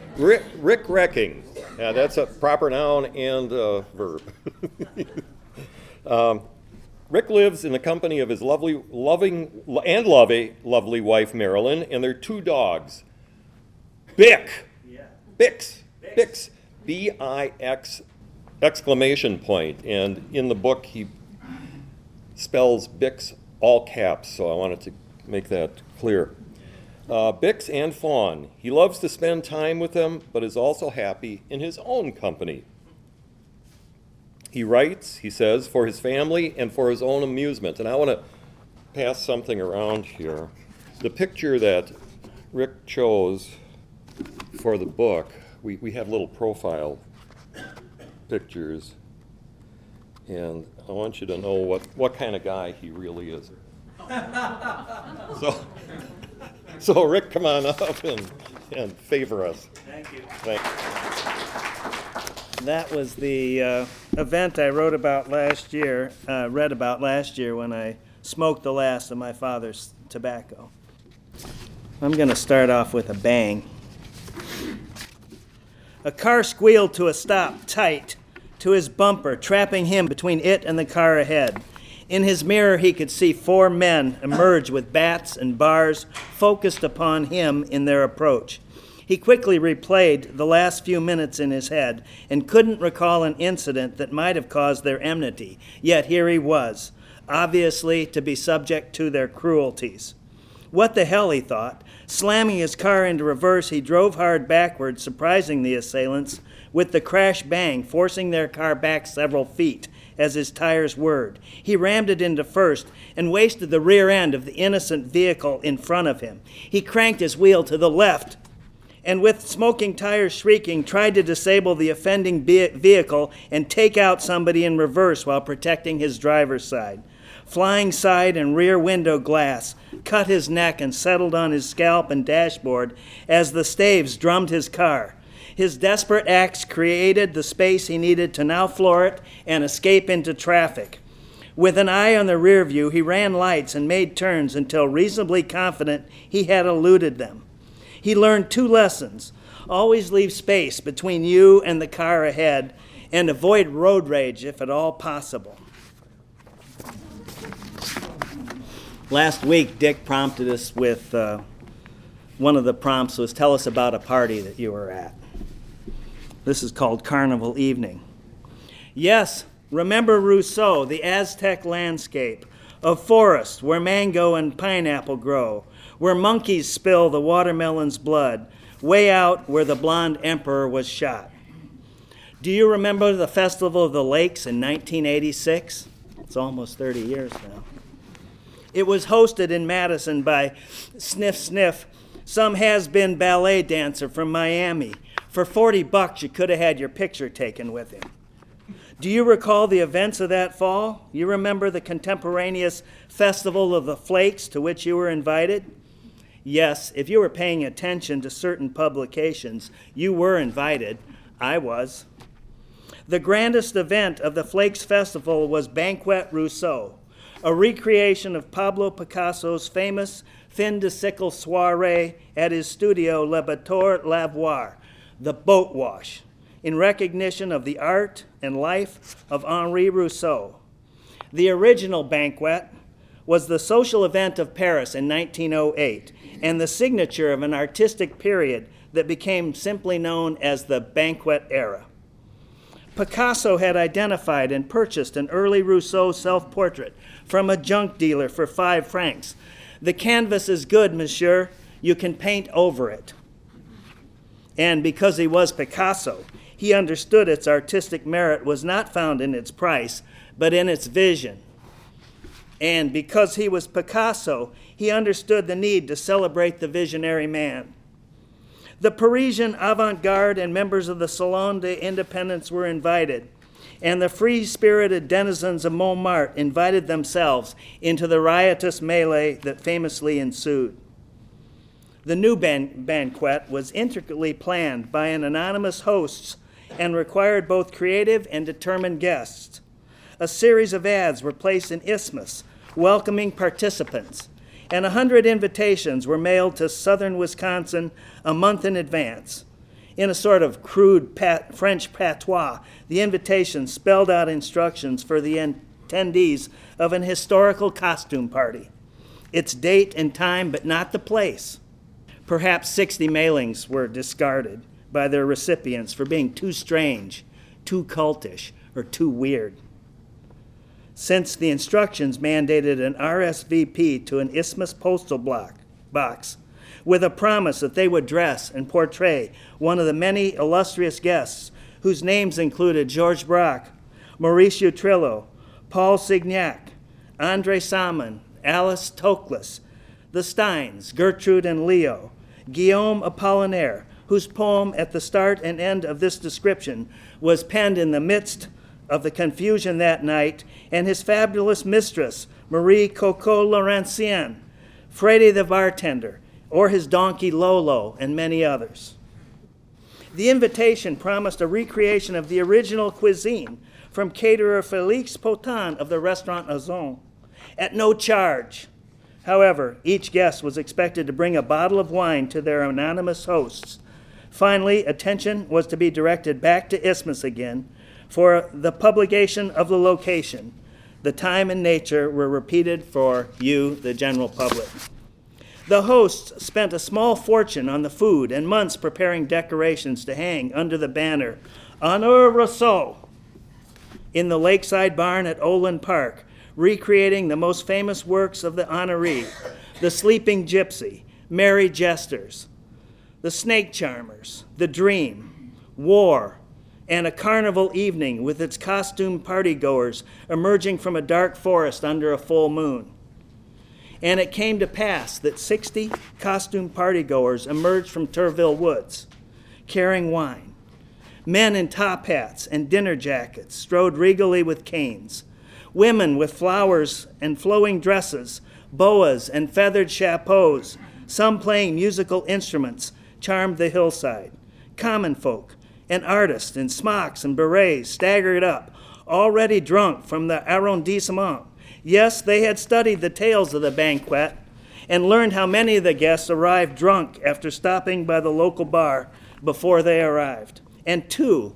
Rick Wrecking. Yeah, that's a proper noun and a verb. Rick lives in the company of his lovely wife Marilyn and their two dogs. Bick. Yeah. Bix. B-I-X exclamation point. And in the book he spells Bix all caps, so I wanted to make that clear. Bix and Fawn. He loves to spend time with them, but is also happy in his own company. He writes, he says, for his family and for his own amusement. And I want to pass something around here. The picture that Rick chose for the book, we have little profile pictures. And I want you to know what kind of guy he really is. So Rick, come on up and favor us. Thank you. Thanks. That was the event I read about last year when I smoked the last of my father's tobacco. I'm going to start off with a bang. A car squealed to a stop, tight to his bumper, trapping him between it and the car ahead. In his mirror, he could see four men emerge with bats and bars focused upon him in their approach. He quickly replayed the last few minutes in his head and couldn't recall an incident that might have caused their enmity. Yet here he was, obviously to be subject to their cruelties. What the hell, he thought. Slamming his car into reverse, he drove hard backward, surprising the assailants with the crash bang, forcing their car back several feet as his tires whirred. He rammed it into first and wasted the rear end of the innocent vehicle in front of him. He cranked his wheel to the left and with smoking tires shrieking, tried to disable the offending vehicle and take out somebody in reverse while protecting his driver's side. Flying side and rear window glass cut his neck and settled on his scalp and dashboard as the staves drummed his car. His desperate acts created the space he needed to now floor it and escape into traffic. With an eye on the rear view, he ran lights and made turns until reasonably confident he had eluded them. He learned two lessons. Always leave space between you and the car ahead, and avoid road rage if at all possible. Last week, Dick prompted us with one of the prompts was tell us about a party that you were at. This is called Carnival Evening. Yes, remember Rousseau, the Aztec landscape of forest where mango and pineapple grow, where monkeys spill the watermelon's blood, way out where the blonde emperor was shot. Do you remember the Festival of the Lakes in 1986? It's almost 30 years now. It was hosted in Madison by Sniff Sniff, some has-been ballet dancer from Miami. For $40, you could have had your picture taken with him. Do you recall the events of that fall? You remember the contemporaneous Festival of the Flakes to which you were invited? Yes, if you were paying attention to certain publications, you were invited. I was. The grandest event of the Flakes Festival was Banquet Rousseau, a recreation of Pablo Picasso's famous fin de siècle soirée at his studio Le Bateau Lavoir, the boat wash, in recognition of the art and life of Henri Rousseau. The original banquet was the social event of Paris in 1908 and the signature of an artistic period that became simply known as the Banquet era. Picasso had identified and purchased an early Rousseau self-portrait from a junk dealer for 5 francs. The canvas is good, monsieur. You can paint over it. And because he was Picasso, he understood its artistic merit was not found in its price, but in its vision. And because he was Picasso, he understood the need to celebrate the visionary man. The Parisian avant-garde and members of the Salon des Indépendants were invited, and the free-spirited denizens of Montmartre invited themselves into the riotous melee that famously ensued. The new banquet was intricately planned by an anonymous hosts and required both creative and determined guests. A series of ads were placed in Isthmus, welcoming participants, and 100 invitations were mailed to southern Wisconsin a month in advance. In a sort of crude French patois, the invitation spelled out instructions for the attendees of an historical costume party. Its date and time, but not the place. Perhaps 60 mailings were discarded by their recipients for being too strange, too cultish, or too weird. Since the instructions mandated an RSVP to an Isthmus postal box with a promise that they would dress and portray one of the many illustrious guests whose names included Georges Braque, Maurice Utrillo, Paul Signac, Andre Salmon, Alice Toklas, the Steins, Gertrude and Leo, Guillaume Apollinaire, whose poem at the start and end of this description was penned in the midst of the confusion that night, and his fabulous mistress, Marie Coco Laurentienne, Freddy the bartender, or his donkey Lolo, and many others. The invitation promised a recreation of the original cuisine from caterer Félix Potin of the Restaurant Ozon, at no charge. However, each guest was expected to bring a bottle of wine to their anonymous hosts. Finally, attention was to be directed back to Isthmus again for the publication of the location. The time and nature were repeated for you, the general public. The hosts spent a small fortune on the food and months preparing decorations to hang under the banner Honneur Rousseau in the lakeside barn at Olin Park, recreating the most famous works of the honoree, The Sleeping Gypsy, Merry Jesters, The Snake Charmers, The Dream, War, and a carnival evening with its costume partygoers emerging from a dark forest under a full moon. And it came to pass that 60 costume partygoers emerged from Turville Woods, carrying wine. Men in top hats and dinner jackets strode regally with canes. Women with flowers and flowing dresses, boas and feathered chapeaux, some playing musical instruments, charmed the hillside. Common folk and artists in smocks and berets staggered up, already drunk from the arrondissement. Yes, they had studied the tales of the banquet and learned how many of the guests arrived drunk after stopping by the local bar before they arrived. And two,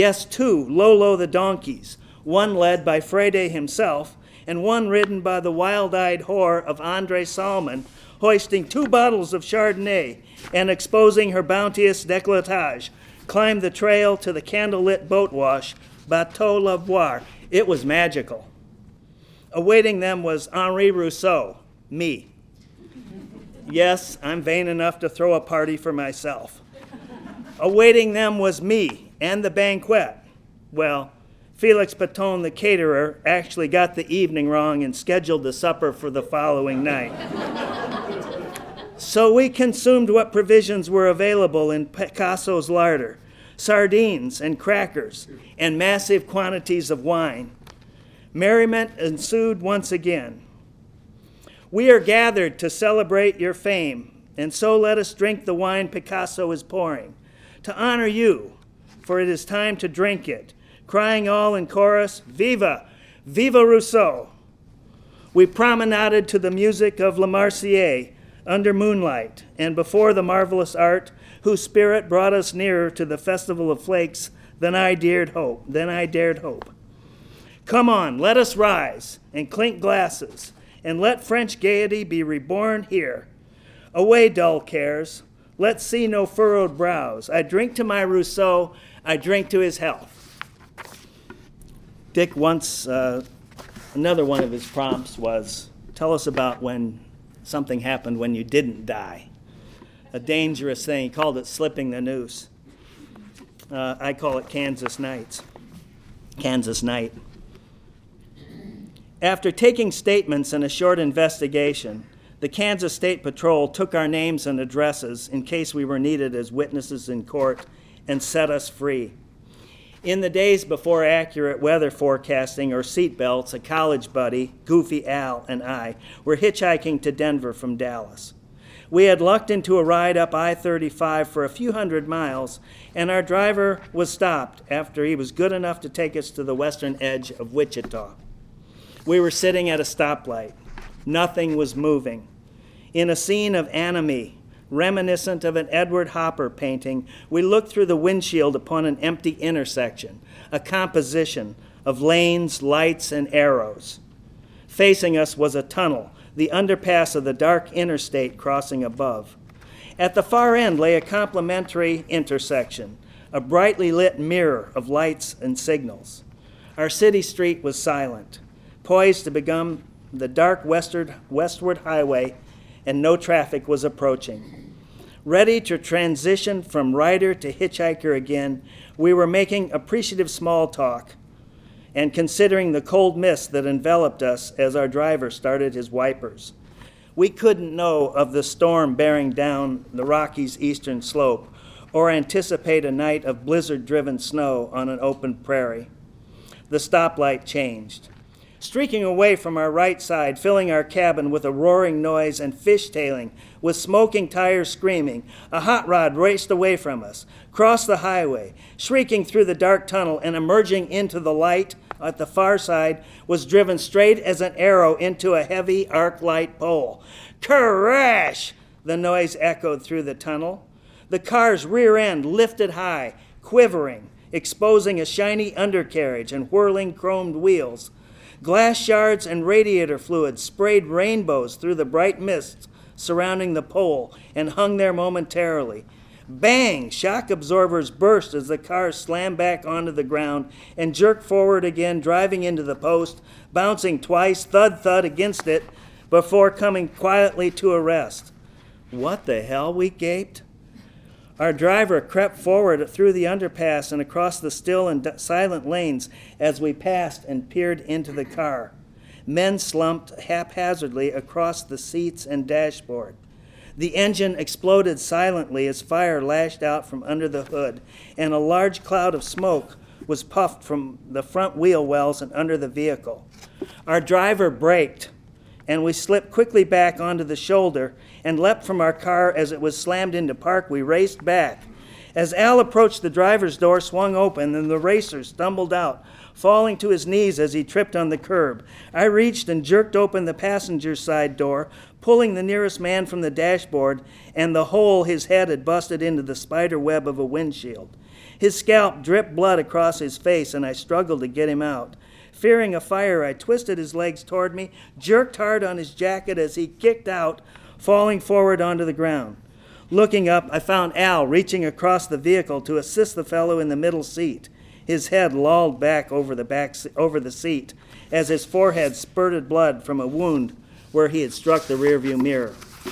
Lolo the donkeys, one led by Frede himself, and one ridden by the wild-eyed whore of Andre Salmon, hoisting 2 bottles of Chardonnay and exposing her bounteous décolletage, climbed the trail to the candlelit boat wash, Bateau Lavoir. It was magical. Awaiting them was Henri Rousseau, me. Yes, I'm vain enough to throw a party for myself. Awaiting them was me and the banquet. Well, Felix Paton, the caterer, actually got the evening wrong and scheduled the supper for the following night. So we consumed what provisions were available in Picasso's larder, sardines and crackers, and massive quantities of wine. Merriment ensued once again. We are gathered to celebrate your fame, and so let us drink the wine Picasso is pouring, to honor you, for it is time to drink it, crying all in chorus, Viva! Viva Rousseau! We promenaded to the music of La Marseillaise under moonlight, and before the marvelous art whose spirit brought us nearer to the festival of flakes than I dared hope. Come on, let us rise and clink glasses, and let French gaiety be reborn here. Away, dull cares. Let's see no furrowed brows. I drink to my Rousseau. I drink to his health. Dick once, another one of his prompts was, tell us about when something happened when you didn't die. A dangerous thing. He called it slipping the noose. I call it Kansas Night. After taking statements and a short investigation, the Kansas State Patrol took our names and addresses in case we were needed as witnesses in court and set us free. In the days before accurate weather forecasting or seatbelts, a college buddy, Goofy Al, and I were hitchhiking to Denver from Dallas. We had lucked into a ride up I-35 for a few hundred miles, and our driver was stopped after he was good enough to take us to the western edge of Wichita. We were sitting at a stoplight. Nothing was moving. In a scene of anomie, Reminiscent of an Edward Hopper painting, we looked through the windshield upon an empty intersection, a composition of lanes, lights, and arrows. Facing us was a tunnel, the underpass of the dark interstate crossing above. At the far end lay a complementary intersection, a brightly lit mirror of lights and signals. Our city street was silent, poised to become the dark westward highway, and no traffic was approaching. Ready to transition from rider to hitchhiker again, we were making appreciative small talk and considering the cold mist that enveloped us as our driver started his wipers. We couldn't know of the storm bearing down the Rockies' eastern slope or anticipate a night of blizzard-driven snow on an open prairie. The stoplight changed. Streaking away from our right side, filling our cabin with a roaring noise and fishtailing, with smoking tires screaming, a hot rod raced away from us, crossed the highway, shrieking through the dark tunnel and emerging into the light at the far side, was driven straight as an arrow into a heavy arc light pole. Crash! The noise echoed through the tunnel. The car's rear end lifted high, quivering, exposing a shiny undercarriage and whirling chromed wheels. Glass shards and radiator fluid sprayed rainbows through the bright mists surrounding the pole and hung there momentarily. Bang! Shock absorbers burst as the car slammed back onto the ground and jerked forward again, driving into the post, bouncing twice, thud against it, before coming quietly to a rest. What the hell, we gaped. Our driver crept forward through the underpass and across the still and silent lanes as we passed and peered into the car. Men slumped haphazardly across the seats and dashboard. The engine exploded silently as fire lashed out from under the hood, and a large cloud of smoke was puffed from the front wheel wells and under the vehicle. Our driver braked, and we slipped quickly back onto the shoulder and leapt from our car as it was slammed into park. We raced back. As Al approached, the driver's door swung open and the racer stumbled out, falling to his knees as he tripped on the curb. I reached and jerked open the passenger side door, pulling the nearest man from the dashboard and the hole his head had busted into the spider web of a windshield. His scalp dripped blood across his face, and I struggled to get him out. Fearing a fire, I twisted his legs toward me, jerked hard on his jacket as he kicked out, falling forward onto the ground. Looking up, I found Al reaching across the vehicle to assist the fellow in the middle seat. His head lolled back over the seat as his forehead spurted blood from a wound where he had struck the rearview mirror.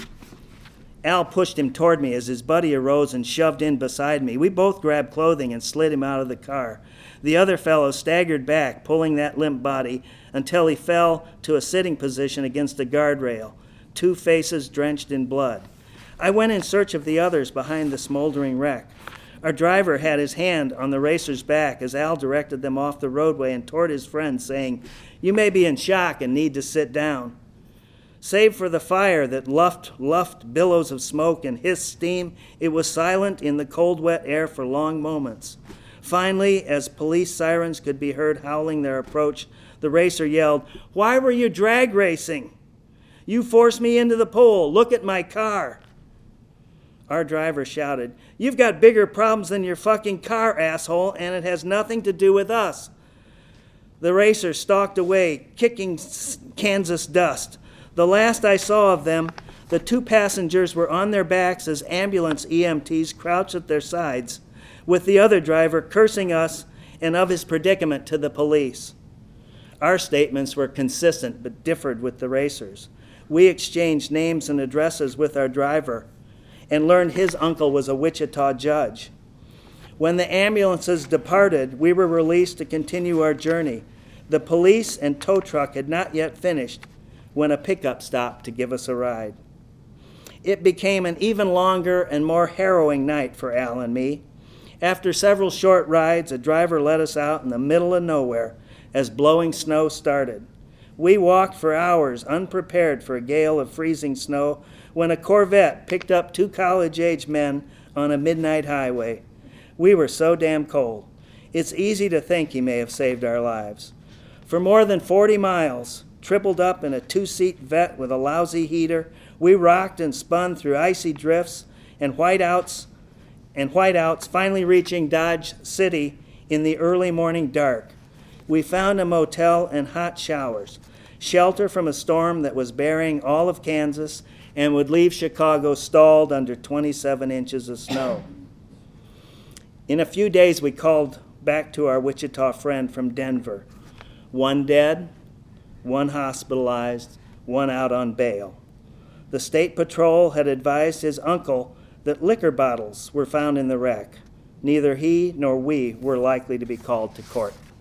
Al pushed him toward me as his buddy arose and shoved in beside me. We both grabbed clothing and slid him out of the car. The other fellow staggered back, pulling that limp body until he fell to a sitting position against a guardrail, two faces drenched in blood. I went in search of the others behind the smoldering wreck. Our driver had his hand on the racer's back as Al directed them off the roadway and toward his friend, saying, "You may be in shock and need to sit down." Save for the fire that luffed billows of smoke and hissed steam, it was silent in the cold, wet air for long moments. Finally, as police sirens could be heard howling their approach, the racer yelled, "Why were you drag racing? You forced me into the pole. Look at my car." Our driver shouted, "You've got bigger problems than your fucking car, asshole, and it has nothing to do with us." The racer stalked away, kicking Kansas dust. The last I saw of them, the two passengers were on their backs as ambulance EMTs crouched at their sides, with the other driver cursing us and of his predicament to the police. Our statements were consistent but differed with the racers. We exchanged names and addresses with our driver and learned his uncle was a Wichita judge. When the ambulances departed, we were released to continue our journey. The police and tow truck had not yet finished when a pickup stopped to give us a ride. It became an even longer and more harrowing night for Al and me. After several short rides, a driver let us out in the middle of nowhere as blowing snow started. We walked for hours, unprepared for a gale of freezing snow, when a Corvette picked up two college-age men on a midnight highway. We were so damn cold. It's easy to think he may have saved our lives. For more than 40 miles, tripled up in a two-seat vet with a lousy heater. We rocked and spun through icy drifts and whiteouts, finally reaching Dodge City in the early morning dark. We found a motel and hot showers, shelter from a storm that was burying all of Kansas and would leave Chicago stalled under 27 inches of snow. In a few days, we called back to our Wichita friend from Denver. One dead, one hospitalized, one out on bail. The state patrol had advised his uncle that liquor bottles were found in the wreck. Neither he nor we were likely to be called to court.